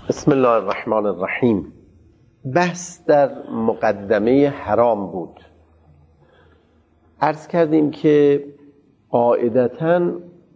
بسم الله الرحمن الرحیم. بحث در مقدمه حرام بود. عرض کردیم که قاعدتاً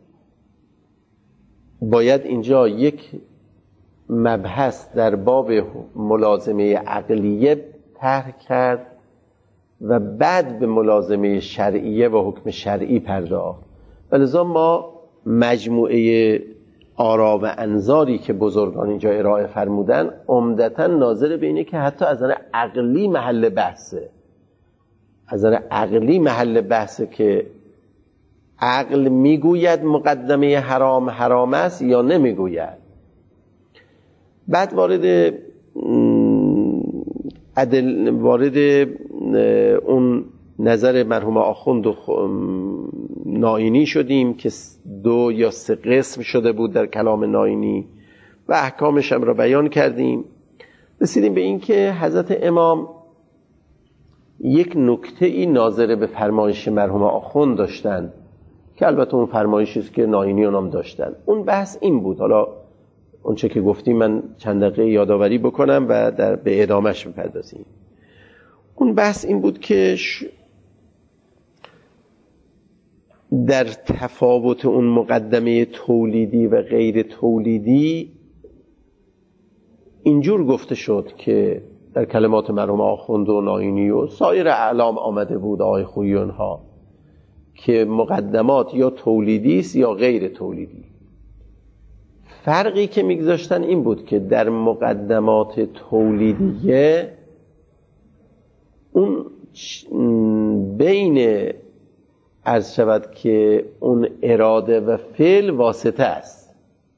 باید اینجا یک مبحث در باب ملازمه عقلیه طرح کرد و بعد به ملازمه شرعیه و حکم شرعی پرداخت. ولذا ما مجموعه آرا و انظاری که بزرگان اینجا ارائه فرمودن عمدتاً ناظر به اینه که حتی از نظر عقلی محل بحثه، از نظر عقلی محل بحثه که عقل میگوید مقدمه حرام حرام است یا نمیگوید. بعد وارد اون نظر مرحوم آخوند و ناینی شدیم که 2 یا 3 قسم شده بود در کلام ناینی و احکامش هم را بیان کردیم. رسیدیم به این که حضرت امام یک نکته ای ناظر به فرمایش مرحوم آخوند داشتن که البته اون فرمایشی است که ناینی هم داشتن. اون بحث این بود، حالا اون چه که گفتیم من چند دقیقه یادآوری بکنم و به ادامهش بپردازیم. اون بحث این بود که در تفاوت اون مقدمه تولیدی و غیر تولیدی اینجور گفته شد که در کلمات مرحوم آخوند و ناینی و سایر اعلام آمده بود، آقای خویی ها، که مقدمات یا تولیدی است یا غیر تولیدی. فرقی که میگذاشتن این بود که در مقدمات تولیدیه اون بین عرض شود که اون اراده و فعل واسطه است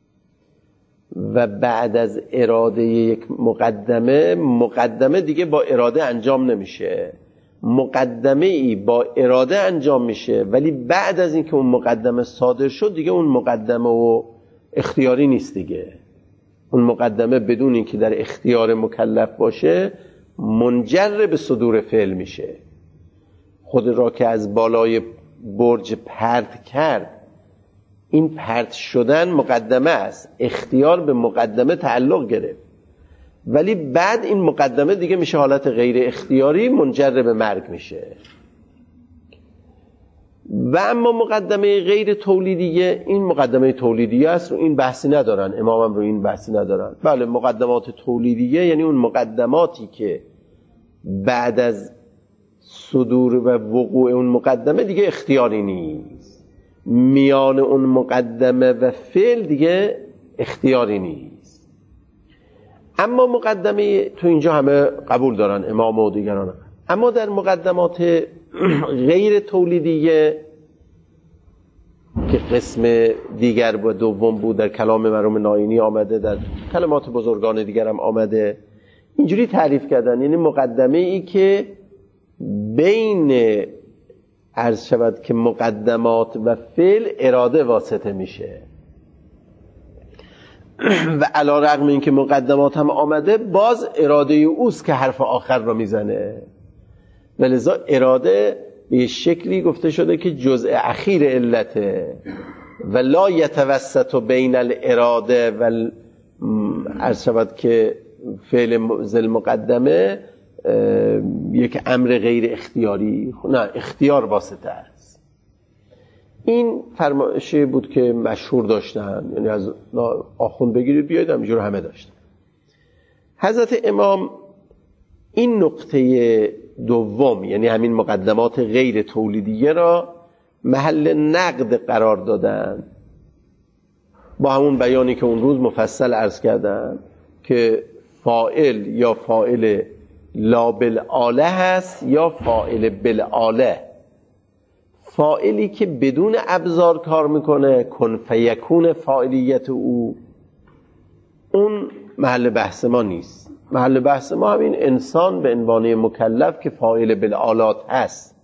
و بعد از اراده یک مقدمه دیگه با اراده انجام نمیشه. مقدمه ای با اراده انجام میشه ولی بعد از اینکه اون مقدمه صادر شد دیگه اون مقدمه و اختیاری نیست دیگه. اون مقدمه بدون اینکه در اختیار مکلف باشه منجر به صدور فعل میشه. خود را که از بالای برج پرت کرد، این پرت شدن مقدمه است، اختیار به مقدمه تعلق گرفت، ولی بعد این مقدمه دیگه میشه حالت غیر اختیاری، منجر به مرگ میشه. و اما مقدمه غیر تولیدیه، این مقدمه تولیدیه است، رو این بحثی ندارن، امامم رو این بحثی ندارن. بله، مقدمات تولیدیه یعنی اون مقدماتی که بعد از صدور و وقوع اون مقدمه دیگه اختیاری نیست، میان اون مقدمه و فعل دیگه اختیاری نیست. اما مقدمه تو اینجا همه قبول دارن، امام و دیگران. اما در مقدمات غیر تولیدیه که قسم دیگر و دوم بود، در کلام مرحوم ناینی آمده، در کلمات بزرگان دیگر هم آمده، اینجوری تعریف کردن، یعنی مقدمه ای که بین عرض شود که مقدمات و فعل اراده واسطه میشه و علی رغم اینکه مقدمات هم آمده باز اراده اوست که حرف آخر رو میزنه. ولذا اراده به شکلی گفته شده که جزء اخیر علته و لا یتوسط بین الاراده و عرض شود که فعل ذل مقدمه یک امر غیر اختیاری، نه اختیار واسطه است. این فرمایشی بود که مشهور داشتن، یعنی از آخوند بگیرید بیاید همینجور همه داشتن. حضرت امام این نقطه دوم، یعنی همین مقدمات غیر تولیدیه را محل نقد قرار دادن با همون بیانی که اون روز مفصل عرض کردن که فاعل یا فاعل لا بالآله هست یا فاعل بالآله. فاعلی که بدون ابزار کار میکنه، کن فیکون فاعلیت او، اون محل بحث ما نیست. محل بحث ما همین انسان به عنوان مکلف که فاعل بالآلات هست.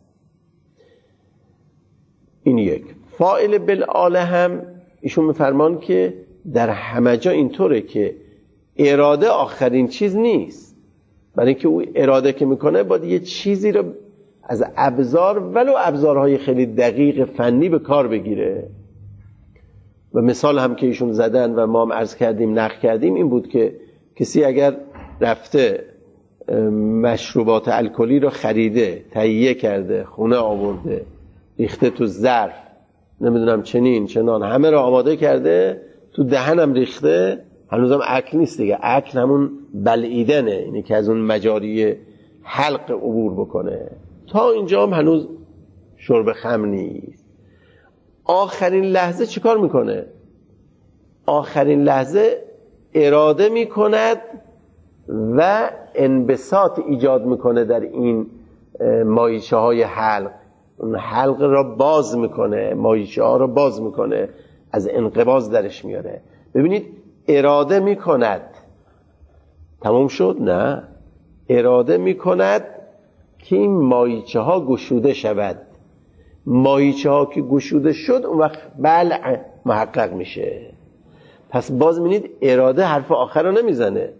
این یک. فاعل بالآله هم ایشون میفرمان که در همه جا اینطوره که اراده آخرین چیز نیست، برای اینکه او اراده که میکنه باید یه چیزی رو از ابزار، ولو ابزارهای خیلی دقیق فنی به کار بگیره. و مثال هم که ایشون زدن و ما هم عرض کردیم نقل کردیم این بود که کسی اگر رفته مشروبات الکلی رو خریده، تهیه کرده، خونه آورده، ریخته تو ظرف، نمیدونم چنین چنان، همه رو آماده کرده، تو دهنم ریخته، هنوزم اکل نیست دیگه. اکل همون بلعیدنه، اینی که از اون مجاری حلق عبور بکنه. تا اینجا هم هنوز شرب خمر نیست. آخرین لحظه چیکار میکنه؟ آخرین لحظه اراده میکند و انبساط ایجاد میکنه در این مایچه های حلق. اون حلق را باز میکنه، مایچه ها را باز میکنه، از انقباض درش میاره. ببینید اراده میکند، تمام شد؟ نه، اراده میکند که این مایچه ها گشوده شود. مایچه ها که گشوده شد اون وقت بلع محقق میشه. پس باز می‌بینید اراده حرف آخر رو نمیزنه.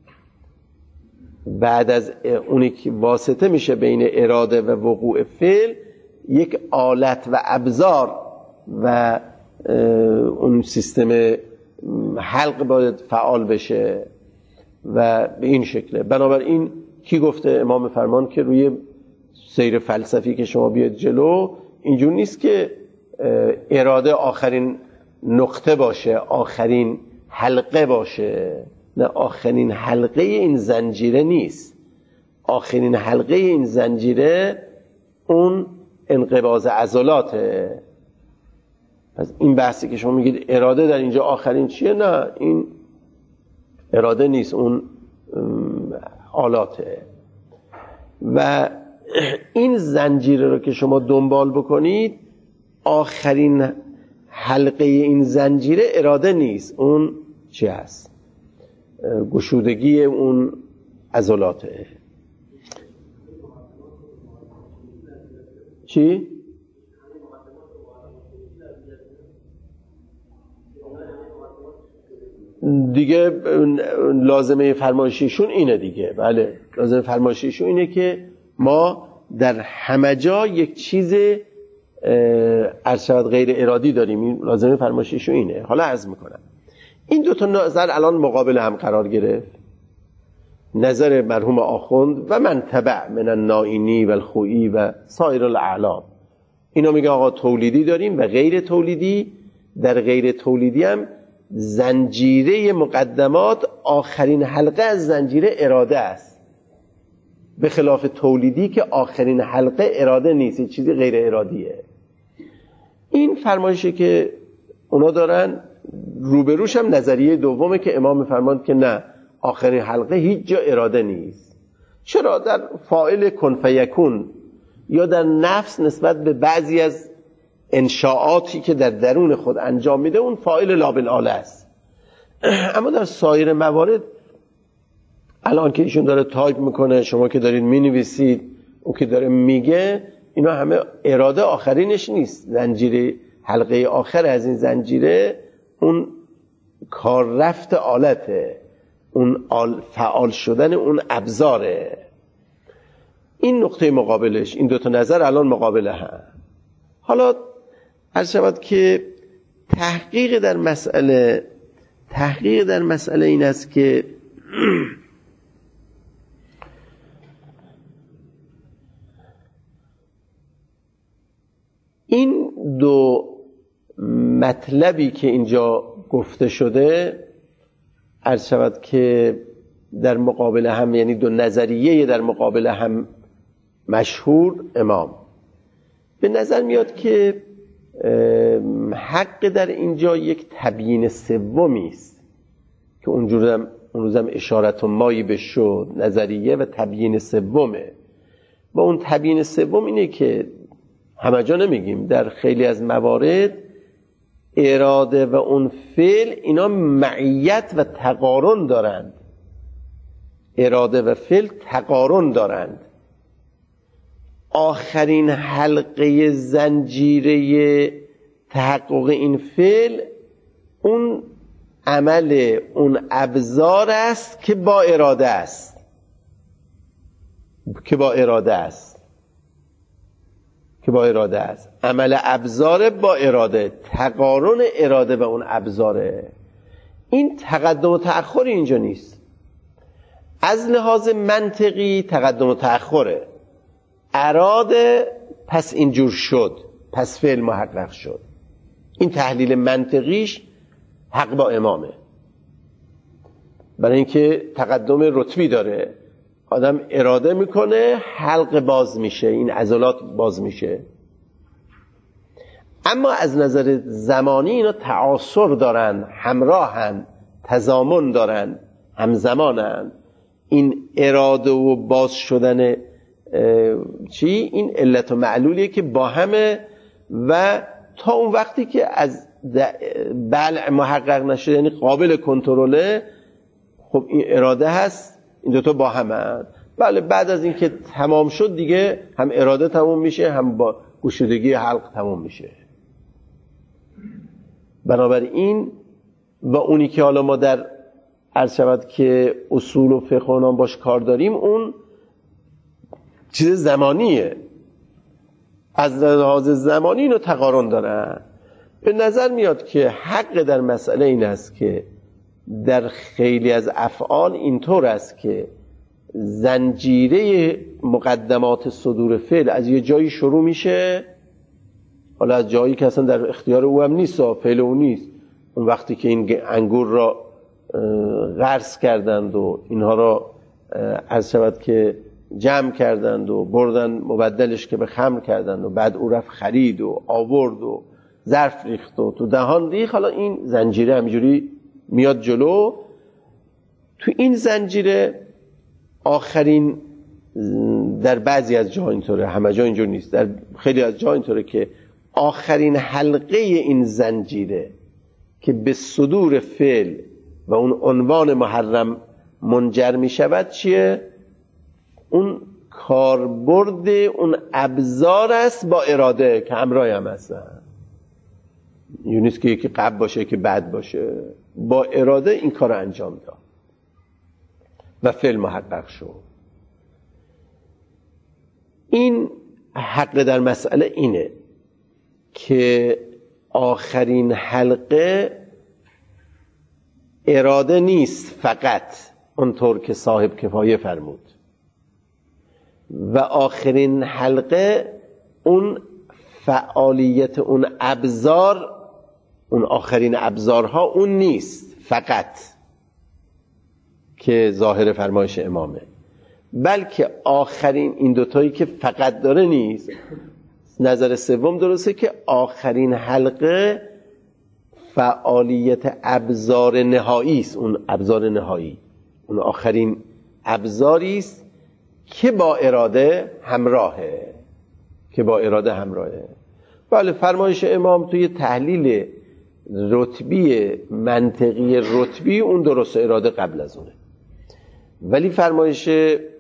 بعد از اونی که واسطه میشه بین اراده و وقوع فعل، یک آلت و ابزار و اون سیستم حلق باید فعال بشه و به این شکله. بنابراین کی گفته؟ امام فرمان که روی سیر فلسفی که شما بیاد جلو، اینجور نیست که اراده آخرین نقطه باشه، آخرین حلقه باشه. نه، آخرین حلقه این زنجیره نیست. آخرین حلقه این زنجیره اون انقباض عضلاته. پس این بحثی که شما میگید اراده در اینجا آخرین چیه، نه، این اراده نیست، اون آلاته. و این زنجیره رو که شما دنبال بکنید، آخرین حلقه این زنجیره اراده نیست، اون چی هست؟ گشودگی اون عضلاته. چی؟ دیگه لازمه فرمایشیشون اینه دیگه. بله، لازمه فرمایشیشون اینه که ما در همه جا یک چیز ارشد غیر ارادی داریم. این لازمه فرمایشیشون اینه. حالا عرض میکنم این دو تا نظر الان مقابل هم قرار گرفت. نظر مرحوم آخوند و من تبع من النائینی و الخویی و سایر الاعلام. اینا میگه آقا تولیدی داریم و غیر تولیدی. در غیر تولیدی هم زنجیره مقدمات آخرین حلقه از زنجیره اراده است، به خلاف تولیدی که آخرین حلقه اراده نیست، چیزی غیر ارادیه. این فرمایشه که اونا دارن. روبروش هم نظریه دومه که امام فرماند که نه، آخرین حلقه هیچ جا اراده نیست. چرا؟ در فاعل کن فیکون یا در نفس نسبت به بعضی از انشاءاتی که در درون خود انجام میده، اون فاعل لا بالآله است. اما در سایر موارد، الان که ایشون داره تایپ میکنه، شما که دارید مینویسید، اون که داره میگه، اینا همه اراده آخرینش نیست. زنجیره حلقه آخر از این زنجیره اون کار رفت آلته، اون فعال شدن اون ابزاره. این نقطه مقابلش، این دوتا نظر الان مقابله هم. حالا عرض شود که تحقیق در مسئله این است که این دو مطلبی که اینجا گفته شده، عرض شود که در مقابل هم، یعنی دو نظریه در مقابل هم مشهور امام، به نظر میاد که حق در اینجا یک تبیین سومی است که اون روزم اشارت و مایی به شد، نظریه و تبیین سومه. با اون تبیین سوم اینه که همه جا نمیگیم، در خیلی از موارد اراده و اون فعل اینا معیت و تقارن دارند. اراده و فعل تقارن دارند. آخرین حلقه زنجیره تحقق این فعل اون عمل، اون ابزار است که با اراده است، عمل ابزار با اراده، تقارن اراده و اون ابزاره. این تقدم و تأخر اینجا نیست. از لحاظ منطقی تقدم و تأخره. اراده پس اینجور شد، پس فعل محقق شد. این تحلیل منطقیش حق با امامه، برای اینکه تقدم رتبی داره. آدم اراده میکنه، حلق باز میشه، این عضلات باز میشه. اما از نظر زمانی اینا تعاصر دارن، همراهن، تضامن دارن، همزمانن. این اراده و باز شدن این علت و معلولیه که با همه، و تا اون وقتی که از بلع محقق نشده، یعنی قابل کنترله، خب این اراده هست، این دوتا با همه. بله بعد از این که تمام شد دیگه هم اراده تمام میشه، هم با گشودگی حلق تمام میشه. بنابراین و اونی که حالا ما در عرض شود که اصول و فقه اونام باش کار داریم، اون چیز زمانیه. از لحاظ زمانی اینو تقارن دارن. به نظر میاد که حق در مسئله این است که در خیلی از افعال اینطور است که زنجیره مقدمات صدور فعل از یه جایی شروع میشه، حالا از جایی که اصلا در اختیار او هم نیست، فعل او نیست. اون وقتی که این انگور را غرس کردند و اینها را عرض شود که جمع کردند و بردن مبدلش که به خمر کردند و بعد او رفت خرید و آورد و ظرف ریخت و تو دهان ریخت، حالا این زنجیره همینجوری میاد جلو. تو این زنجیره آخرین، در بعضی از جا اینطوره، همه جا اینجور نیست، در خیلی از جا اینطوره که آخرین حلقه این زنجیره که به صدور فعل و اون عنوان محرم منجر می شود چیه؟ اون کاربرد اون ابزار است با اراده که همراه هم هستن. یعنی نیست که یکی قبل باشه که بعد باشه، با اراده این کار انجام داد و فعل محقق شد. این حق در مسئله اینه که آخرین حلقه اراده نیست فقط، اونطور که صاحب کفایه فرمود، و آخرین حلقه اون فعالیت اون ابزار، اون آخرین ابزارها اون نیست فقط که ظاهر فرمایش امامه، بلکه آخرین این دوتایی که فقط داره نیست. نظر سوم درسته که آخرین حلقه فعالیت ابزار نهایی است. اون ابزار نهایی اون آخرین ابزاری است که با اراده همراهه، که با اراده همراهه. بله فرمایش امام توی تحلیل رتبی منطقی رتبی اون درست، اراده قبل از اونه. ولی فرمایش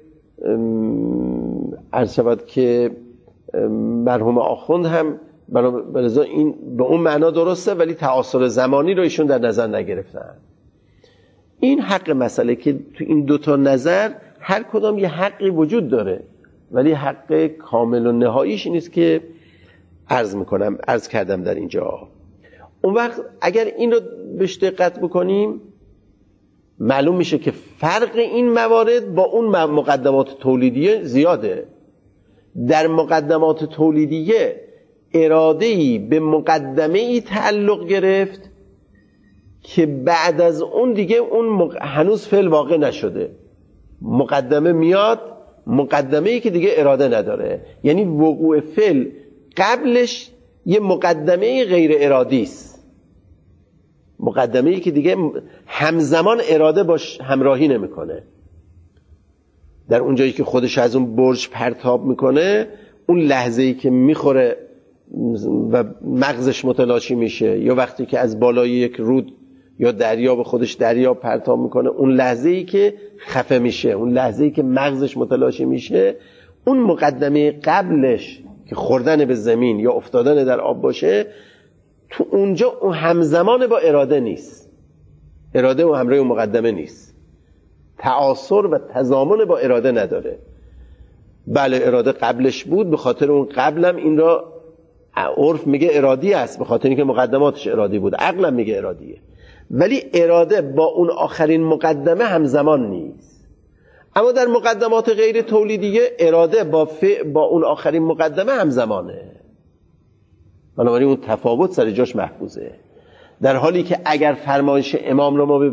عرض شود که مرحوم آخوند هم بلذا این به اون معنا درسته، ولی تعاصر زمانی رو ایشون در نظر نگرفتن. این حق مسئله که تو این دوتا نظر هر کدام یه حقی وجود داره، ولی حق کامل و نهاییش نیست که عرض کردم در اینجا. اون وقت اگر این رو بهش دقت بکنیم معلوم میشه که فرق این موارد با اون مقدمات تولیدیه زیاده. در مقدمات تولیدیه اراده‌ای به مقدمه‌ای تعلق گرفت که بعد از اون دیگه اون هنوز فعل واقع نشده. مقدمه میاد، مقدمه‌ای که دیگه اراده نداره، یعنی وقوع فعل قبلش یه مقدمه غیر ارادی است، مقدمه‌ای که دیگه همزمان اراده باش همراهی نمیکنه. در اونجایی که خودش از اون برج پرتاب میکنه، اون لحظه‌ای که میخوره و مغزش متلاشی میشه، یا وقتی که از بالای یک رود یا دریا به خودش دریا پرتاب میکنه، اون لحظه‌ای که خفه میشه، اون لحظه‌ای که مغزش متلاشی میشه، اون مقدمه قبلش که خوردن به زمین یا افتادن در آب باشه، تو اونجا اون همزمان با اراده نیست، اراده و همراه اون مقدمه نیست، تعاصر و تضامن با اراده نداره. بله اراده قبلش بود، به خاطر اون قبلم این را عرف میگه ارادی است، به خاطر اینکه مقدماتش ارادی بود، عقلم میگه ارادیه. ولی اراده با اون آخرین مقدمه همزمان نیست. اما در مقدمات غیر تولیدیه اراده با اون آخرین مقدمه همزمانه، بنابراین اون تفاوت سر جاش محفوظه. در حالی که اگر فرمایش امام رو ما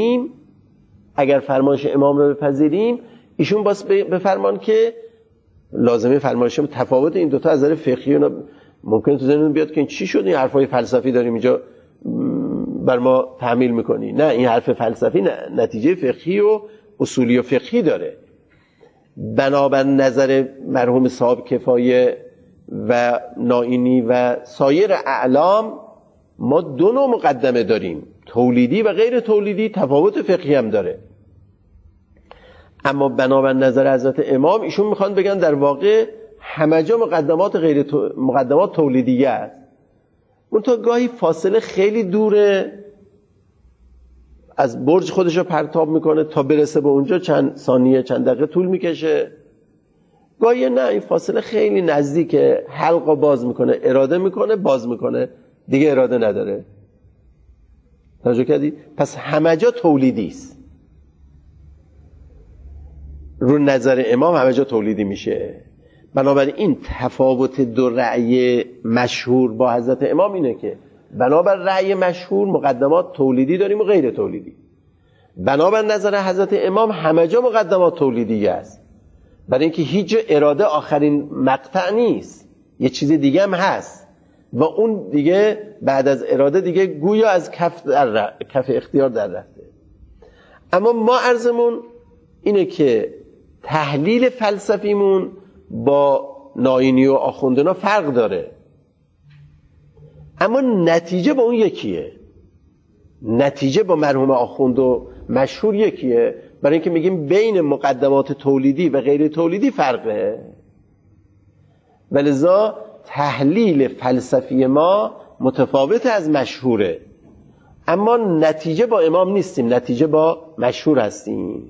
بپذیریم، ایشون باز بفرمان که لازمه فرمایش تفاوت این دوتا از نظر فقهی ممکنه تو ذهنتون بیاد که این چی شد، این حرفای فلسفی داریم اینجا بر ما تحمیل میکنی. نه، این حرف فلسفی نتیجه فقهی و اصولی و فقهی داره. بنابر نظر مرحوم صاحب کفایه و نائینی و سایر اعلام ما دو نوع مقدمه داریم، تولیدی و غیر تولیدی، تفاوت فقهی هم داره. اما بنابر نظر حضرت امام ایشون میخوان بگن در واقع همه جا مقدمات تولیدیه است. اون تا گاهی فاصله خیلی دوره، از برج خودش رو پرتاب میکنه تا برسه به اونجا چند ثانیه چند دقیقه طول میکشه. گاهی نه، این فاصله خیلی نزدیکه، حلق رو باز میکنه، اراده میکنه، باز میکنه، دیگه اراده نداره. توجه کردی؟ پس همه جا تولیدی است. رو نظر امام همه جا تولیدی میشه. بنابراین تفاوت دو رأی مشهور با حضرت امام اینه که بنابر رأی مشهور مقدمات تولیدی داریم و غیر تولیدی. بنابر نظر حضرت امام همه جا مقدمات تولیدی است، برای اینکه هیچ جا اراده آخرین مقطع نیست، یه چیز دیگه هم هست و اون دیگه بعد از اراده دیگه گویا از کف اختیار در رفته. اما ما عرضمون اینه که تحلیل فلسفیمون با نائینی و آخوندنا فرق داره، اما نتیجه با اون یکیه. نتیجه با مرحوم آخوند و مشهور یکیه، برای اینکه میگیم بین مقدمات تولیدی و غیر تولیدی فرقه. ولذا تحلیل فلسفی ما متفاوت از مشهوره، اما نتیجه با امام نیستیم، نتیجه با مشهور هستیم.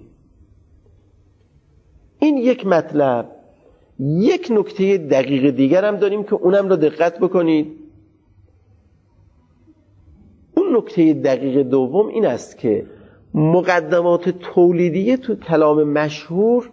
این یک مطلب. یک نکته دقیق دیگر هم داریم که اونم رو دقت بکنید. اون نکته دقیق دوم این است که مقدمات تولیدیه تو کلام مشهور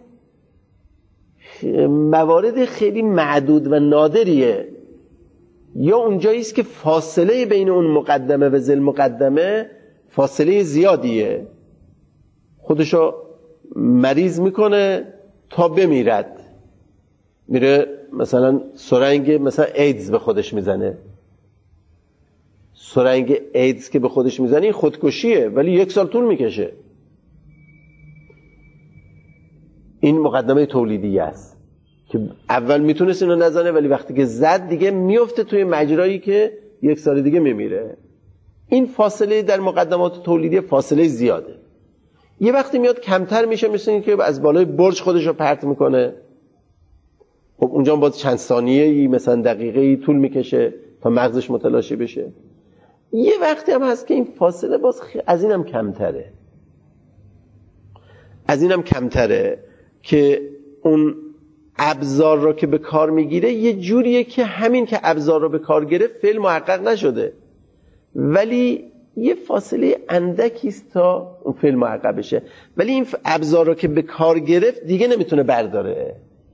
موارد خیلی معدود و نادریه، یا اونجایی است که فاصله بین اون مقدمه و ذل مقدمه فاصله زیادیه، خودشو مریض میکنه تا بمیرد. میره مثلا سرنگ مثلا ایدز به خودش میزنه. سرنگ ایدز که به خودش میزنه این خودکشیه، ولی 1 سال طول میکشه. این مقدمه تولیدی است که اول میتونست اینو نزنه، ولی وقتی که زد دیگه میفته توی مجرایی که 1 سال دیگه میمیره. این فاصله در مقدمات تولیدی فاصله زیاده. یه وقتی میاد کمتر میشه، مثل این که از بالای برج خودش رو پرت میکنه. خب اونجا باز چند ثانیه‌ای مثلا دقیقه‌ای طول میکشه تا مغزش متلاشی بشه. یه وقتی هم هست که این فاصله باز از اینم کمتره. از اینم کمتره که اون ابزار رو که به کار میگیره یه جوریه که همین که ابزار رو به کار گرفت فعل محقق نشده، ولی یه فاصله اندکیست تا اون فعل محقق بشه، ولی این ابزار رو که به کار گرفت دیگه نمیتونه برداره.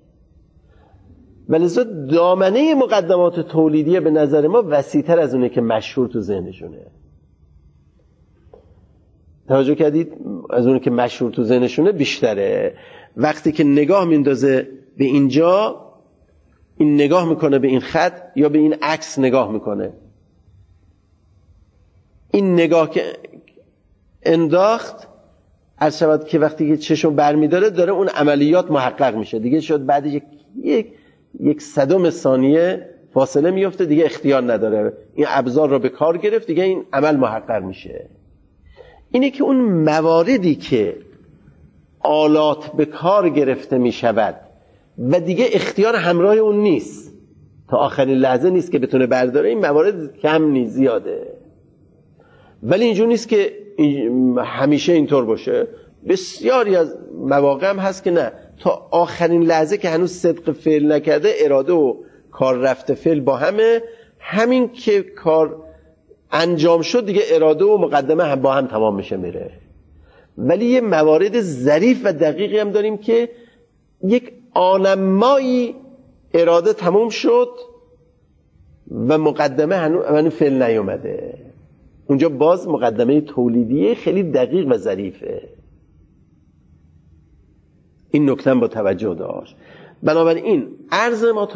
ولذا دامنه مقدمات تولیدیه به نظر ما وسیع‌تر از اونه که مشهور تو ذهنشونه. توجه کردید؟ از اونه که مشهور تو ذهنشونه بیشتره. وقتی که نگاه میندازه به اینجا، این نگاه میکنه به این خط یا به این عکس نگاه میکنه. این نگاه که انداخت عرض شود که وقتی که چشم برمیداره داره اون عملیات محقق میشه دیگه. شد بعد یک صدم ثانیه فاصله میفته، دیگه اختیار نداره، این ابزار رو به کار گرفت، دیگه این عمل محقق میشه. اینه که اون مواردی که آلات به کار گرفته میشود و دیگه اختیار همراه اون نیست، تا آخرین لحظه نیست که بتونه برداره، این موارد کم نیست، زیاده. ولی اینجور نیست که همیشه اینطور باشه. بسیاری از مواقع هم هست که نه، تا آخرین لحظه که هنوز صدق فعل نکرده اراده و کار رفته فعل با همه، همین که کار انجام شد دیگه اراده و مقدمه هم با هم تمام میشه میره. ولی یه موارد ظریف و دقیقی هم داریم که یک آنمایی اراده تموم شد و مقدمه هنوز فعل نیومده. اونجا باز مقدمه تولیدیه خیلی دقیق و ظریفه. این نکته با توجه داشت. بنابراین عرض ما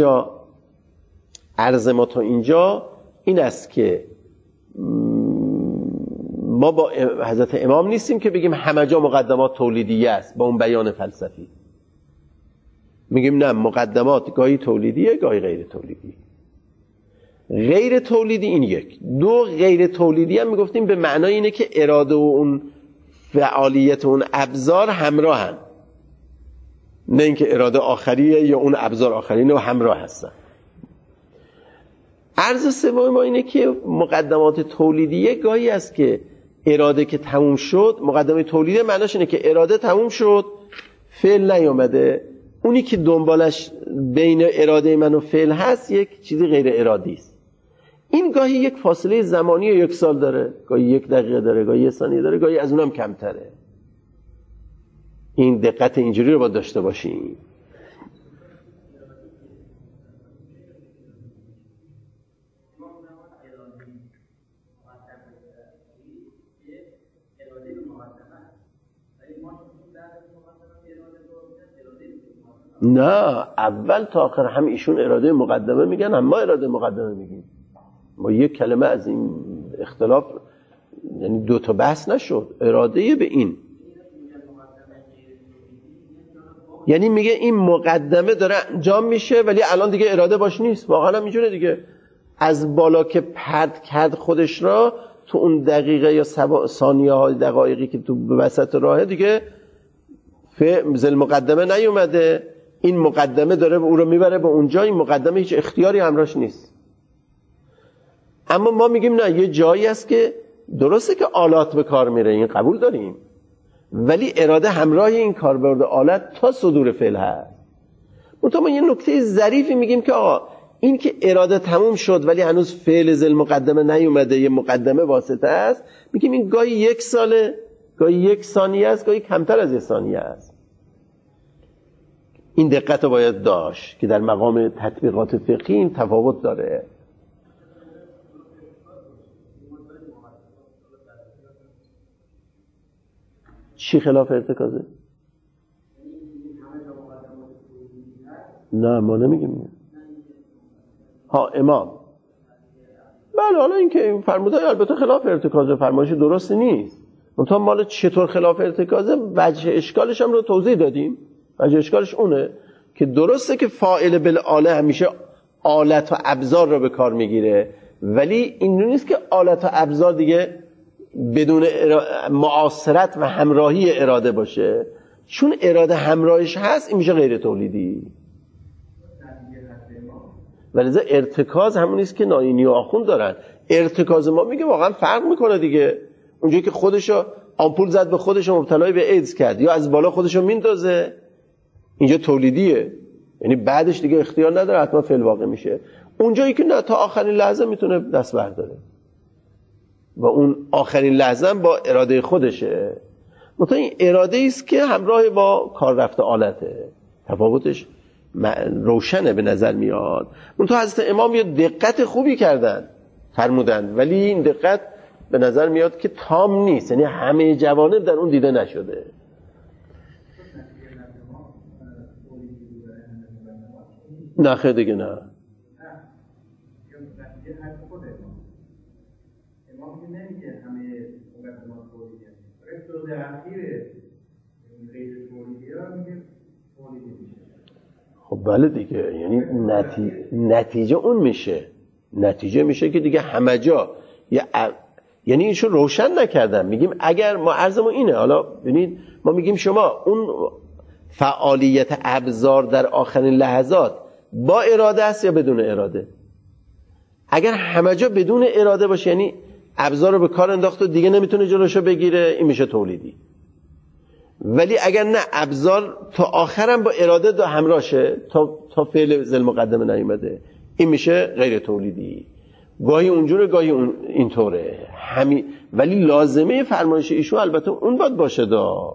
تا اینجا این است که ما با حضرت امام نیستیم که بگیم همه جا مقدمات تولیدیه است با اون بیان فلسفی. میگیم نه، مقدمات گاهی تولیدیه گاهی غیر تولیدی. غیر تولیدی این یک. دو، غیر تولیدی هم میگفتیم به معنای اینه که اراده و اون فعالیت و اون ابزار همراهن، نه اینکه اراده آخریه یا اون ابزار آخریه، نه همراه هستن. عرض سوم ما اینه که مقدمات تولیدیه گاهی است که اراده که تموم شد، مقدمه تولیدیه معناش اینه که اراده تموم شد فعل نیامده، اونی که دنبالش بین اراده من و فعل هست یک چیزی غیر ارادی است. این گاهی یک فاصله زمانی 1 سال داره، گاهی 1 دقیقه داره، گاهی 1 ثانیه داره، گاهی از اونم کمتره. این دقت اینجوری رو باید داشته باشیم. نه، اول تا آخر هم ایشون اراده مقدمه میگن، هم ما اراده مقدمه میگیم. ما یک کلمه از این اختلاف، یعنی 2 تا بحث نشد. اراده به این یعنی میگه این مقدمه داره انجام میشه ولی الان دیگه اراده باش نیست. واقعا اینجوره دیگه. از بالا که پرت کرد خودش را تو اون دقیقه یا ثانیه های دقایقی که تو وسط راهه دیگه فعل مقدمه نیومده. این مقدمه داره او رو میبره به اونجا. این مقدمه هیچ اختیاری همراهش نیست. اما ما میگیم نه، یه جایی هست که درسته که آلات به کار میره، این قبول داریم، ولی اراده همراه این کاربرد آلت تا صدور فعل هست. منتها ما یه نکته ظریفی میگیم که آقا این که اراده تموم شد ولی هنوز فعل ذل مقدمه نیومده، یه مقدمه واسطه است، میگیم این گاهی 1 ساله، گاهی 1 ثانیه است، گاهی کمتر از 1 ثانیه است. این دقت رو باید داشت که در مقام تطبیقات فقهی این تفاوت داره. چی خلاف ارتکازه؟ نه، ما نمیگیم. ها، امام. بله، حالا این که فرموده البته خلاف ارتکازه، فرمایش درست نیست. منتها مال چطور خلاف ارتکازه، وجه اشکالش هم رو توضیح دادیم. وجه اشکالش اونه که درسته که فاعل بالآله همیشه آلت و ابزار رو به کار میگیره، ولی این نیست که آلت و ابزار دیگه بدون معاصرت و همراهی اراده باشه. چون اراده همراهش هست این میشه غیر تولیدی. ولی ارتکاز همون نیست که ناینی و آخوند دارن. ارتکاز ما میگه واقعا فرق میکنه دیگه. اونجایی که خودشو آمپول زد به خودشو مبتلای به ایدز کرد یا از بالا خودشو میندازه، اینجا تولیدیه، یعنی بعدش دیگه اختیار نداره، حتما فعل واقع میشه. اونجایی که نه، تا آخرین لحظه میتونه دست برداره و اون آخرین لحظه با اراده خودشه. مثلا این اراده است که همراه با کار رفته آلته. تفاوتش روشنه به نظر میاد. منتها حضرت امام یه دقت خوبی کردن فرمودن، ولی این دقت به نظر میاد که تام نیست، یعنی همه جوانب در اون دیده نشده. نه خیلی دیگه نه. خب بله دیگه، یعنی نتیجه اون میشه. نتیجه میشه که دیگه همه جا یعنی اینشو روشن نکردن. میگیم اگر ما عرضمون اینه، حالا ببینید ما میگیم شما اون فعالیت ابزار در آخرین لحظات با اراده است یا بدون اراده. اگر همه جا بدون اراده باشه، یعنی ابزار رو به کار انداخت و دیگه نمیتونه جلوشو بگیره، این میشه تولیدی. ولی اگر نه، ابزار تا آخرم با اراده همراهشه تا فعل ذل مقدمه نیومده، این میشه غیر تولیدی. گاهی اونجوره گاهی اینطوره همین. ولی لازمه فرمایش ایشون البته اون باید باشه دا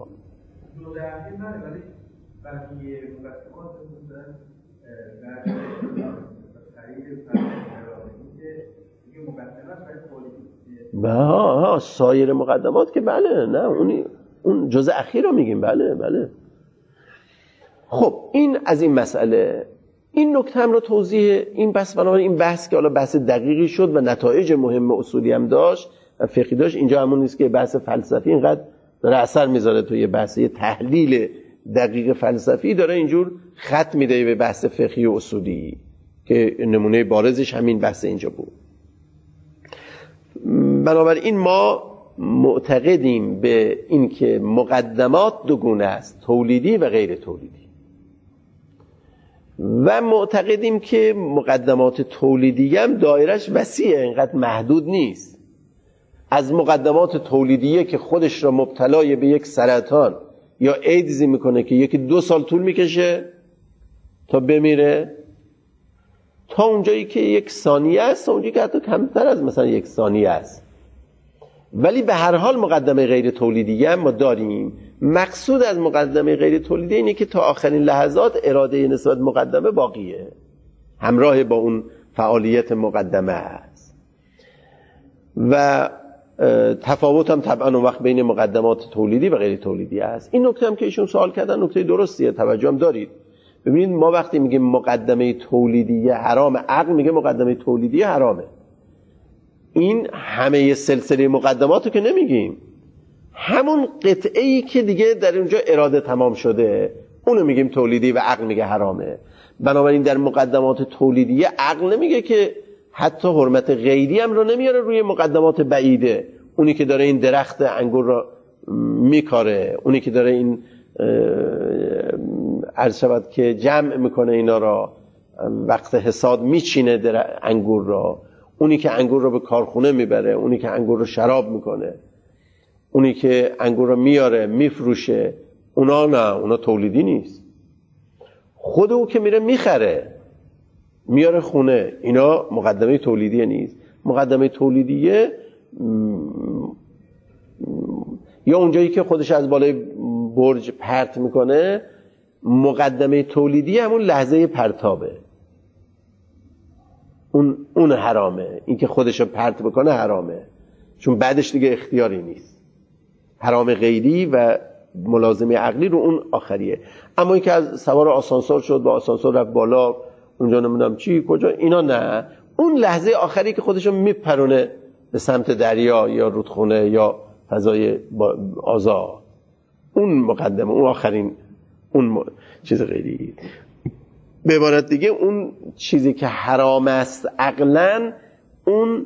ها سایر مقدمات که بله، نه اون جزء اخیر رو میگیم. بله. خب این از این مسئله. این نکته هم رو توضیح این بحث، بنابراین این بحث که حالا بحث دقیقی شد و نتایج مهم اصولی هم داشت و فقهی داشت، اینجا همون نیست که بحث فلسفی اینقدر داره اثر میذاره تو یه بحث، یه تحلیل دقیق فلسفی داره اینجور خط میده به بحث فقهی و اصولی که نمونه بارزش همین بحث اینجا بود. بنابراین ما معتقدیم به این که مقدمات دو گونه است، تولیدی و غیر تولیدی، و معتقدیم که مقدمات تولیدی هم دایرش وسیعه، اینقدر محدود نیست. از مقدمات تولیدیه که خودش را مبتلای به یک سرطان یا ایدزی میکنه که یکی 2 سال طول میکشه تا بمیره، تا اونجایی که 1 ثانیه است، تا اونجایی که حتی کمتر از مثلا 1 ثانیه است. ولی به هر حال مقدمه غیر تولیدی هم ما داریم. مقصود از مقدمه غیر تولیدی اینه که تا آخرین لحظات اراده نسبت مقدمه باقیه، همراه با اون فعالیت مقدمه است. و تفاوت هم طبعا اون وقت بین مقدمات تولیدی و غیر تولیدی است. این نکته هم که ایشون سوال کردن نکته درستیه، توجه هم دارید. ببینید ما وقتی میگیم مقدمه تولیدی حرام، عقل میگه مقدمه تولیدی حرامه. این همه سلسله مقدماتو که نمیگیم، همون قطعه‌ای که دیگه در اونجا اراده تمام شده اونو میگیم تولیدی و عقل میگه حرامه. بنابراین در مقدمات تولیدی عقل نمیگه که حتی حرمت غیری هم رو نمیاره روی مقدمات بعیده، اونی که داره این درخت انگور رو میکاره، اونی که داره این عرض شود که جمع میکنه اینا را، وقت حصاد میچینه انگور را، اونی که انگور رو به کارخونه میبره، اونی که انگور رو شراب میکنه، اونی که انگور رو میاره میفروشه، اونا نه، اونا تولیدی نیست. خود او که میره میخره میاره خونه، اینا مقدمه تولیدی نیست. مقدمه تولیدیه یا اونجایی که خودش از بالای برج پرت میکنه، مقدمه تولیدی همون لحظه پرتابه، اون حرامه. این که خودشو پرت بکنه حرامه، چون بعدش دیگه اختیاری نیست. حرام غیری و ملازمه عقلی رو اون آخریه. اما این که از سوار آسانسور شد و آسانسور رفت بالا، اونجا نمیدونم چی کجا، اینا نه. اون لحظه آخری که خودشو میپرونه به سمت دریا یا رودخونه یا فضای آزاد، اون مقدمه، اون آخرین، اون چیز غیری. به عبارت دیگه اون چیزی که حرام است عقلاً، اون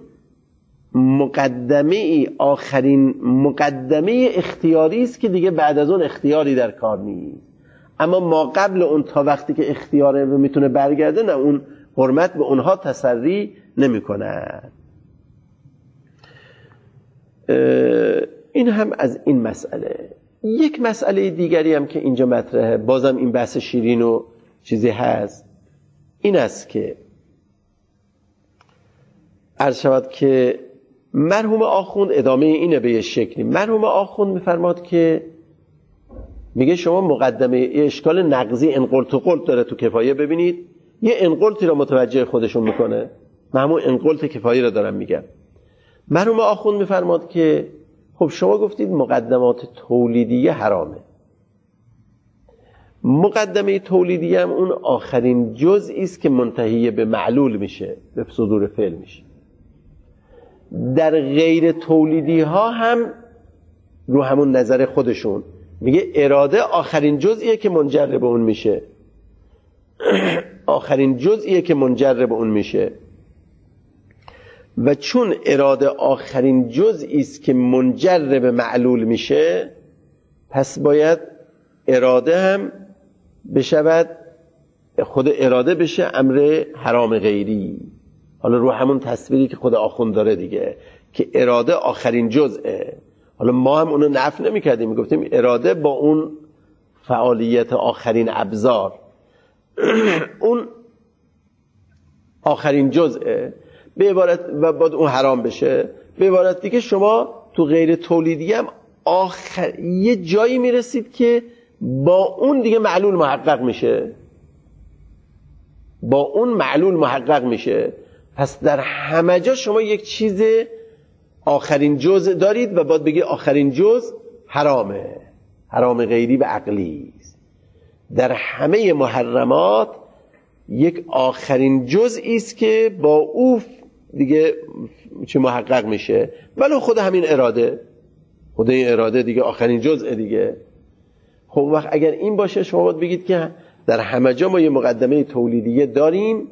مقدمه آخرین مقدمه اختیاری است که دیگه بعد از اون اختیاری در کار نیست. اما ما قبل اون تا وقتی که اختیاره و میتونه برگرده، نه، اون حرمت به اونها تسری نمیکنه. این هم از این مسئله. یک مسئله دیگری هم که اینجا مطرحه، بازم این بحث شیرین و چیزی هست، این است که عرض شود که مرحوم آخوند ادامه اینه به یه شکلی. مرحوم آخوند میفرماد که میگه شما مقدمه اشکال نقضی انقلت و قلت داره تو کفایه. ببینید یه انقلتی رو متوجه خودشون میکنه، من همون انقلت کفایه رو دارم میگم. مرحوم آخوند میفرماد که خب شما گفتید مقدمات تولیدی حرامه. مقدمه تولیدی هم اون آخرین جزئی است که منتهی به معلول میشه، به صدور فعل میشه. در غیر تولیدی ها هم رو همون نظر خودشون میگه اراده آخرین جزئیه که منجر به اون میشه. آخرین جزئیه که منجر به اون میشه، و چون اراده آخرین جزئی است که منجر به معلول میشه، پس باید اراده هم بشود، خود اراده بشه امر حرام غیری. حالا رو همون تصویری که خود آخوند داره دیگه، که اراده آخرین جزئه. حالا ما هم اونو نفی نمی‌کردیم، میگفتیم اراده با اون فعالیت آخرین ابزار اون آخرین جزئه. به عبارت و بعد اون حرام بشه. به عبارت دیگه شما تو غیر تولیدی هم یه جایی میرسید که با اون دیگه معلول محقق میشه، با اون معلول محقق میشه. پس در همه جا شما یک چیز آخرین جزء دارید و باید بگی آخرین جزء حرامه، حرام غیبی و عقلی است. در همه محرمات یک آخرین جزئی است که با او دیگه چه محقق میشه، ولی خود همین اراده، خود این اراده دیگه آخرین جزء دیگه. خب وقت اگر این باشه شما باید بگید که در همه جا ما یه مقدمه تولیدیه داریم.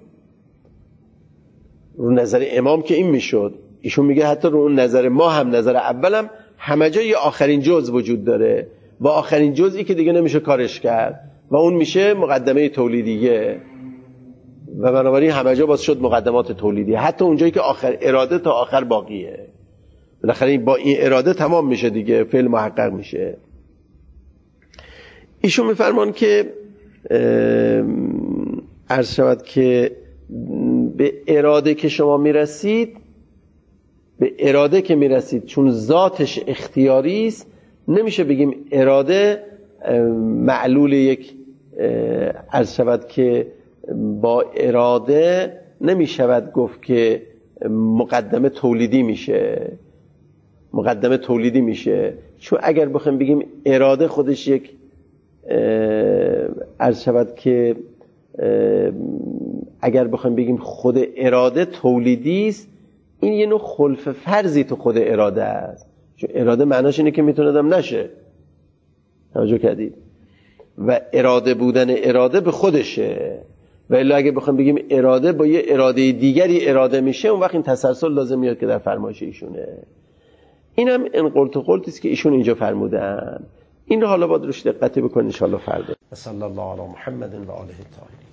رو نظر امام که این میشد، ایشون میگه حتی رو اون نظر ما هم، نظر اولم، همه جا یه آخرین جزء وجود داره و آخرین جزئی که دیگه نمیشه کارش کرد و اون میشه مقدمه تولیدیه و بنابراین همه جا باز شد مقدمات تولیدیه، حتی اونجایی که آخر اراده تا آخر باقیه. بالاخره با این اراده تمام میشه دیگه، فعل محقق میشه. ایشون میفرمان که عرض شود که به اراده که شما میرسید، به اراده که میرسید چون ذاتش اختیاری است، نمیشه بگیم اراده معلول یک، عرض شود که با اراده نمیشود گفت که مقدمه تولیدی میشه، مقدمه تولیدی میشه. چون اگر بخوایم بگیم اراده خودش یک، عرض شود که اگر بخوایم بگیم خود اراده تولیدی است، این یه نوع خلف فرضی تو خود اراده است. چون اراده معناش اینه که میتونه دم نشه، توجه کردید؟ و اراده بودن اراده به خودشه، و الا اگه بخوایم بگیم اراده با یه اراده دیگری اراده میشه، اون وقت این تسلسل لازم میاد که در فرمایش ایشونه. اینم این قلت و قلتی است که ایشون اینجا فرمودن. این رو حالا باید روش دقت بکنید ان شاء الله فردا. صلی الله علی محمد و آله الطاهرین.